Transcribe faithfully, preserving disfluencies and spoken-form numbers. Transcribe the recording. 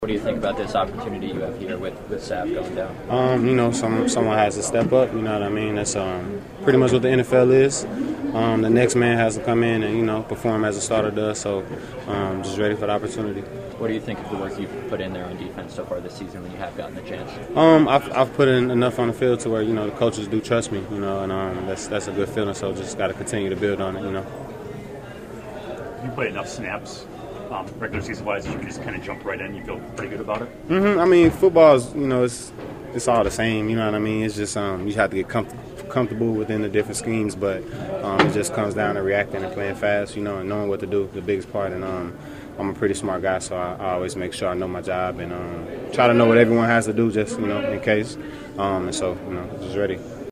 What do you think about this opportunity you have here with, with Sapp going down? Um, you know, some someone has to step up. You know what I mean? That's um, pretty much what the N F L is. Um, the next man has to come in and you know perform as a starter does. So, um, just ready for the opportunity. What do you think of the work you've put in there on defense so far this season when you have gotten the chance? Um, I've, I've put in enough on the field to where you know the coaches do trust me. You know, and um, that's that's a good feeling. So just got to continue to build on it. You know. You played enough snaps. Um, regular season wise, you can just kind of jump right in. You feel pretty good about it. Mm-hmm. I mean, football is you know it's it's all the same. You know what I mean? It's just um, you have to get comf- comfortable within the different schemes, but um, it just comes down to reacting and playing fast. You know, and knowing what to do. The biggest part, and um, I'm a pretty smart guy, so I, I always make sure I know my job and um, try to know what everyone has to do, just you know in case. Um, and so you know, just ready.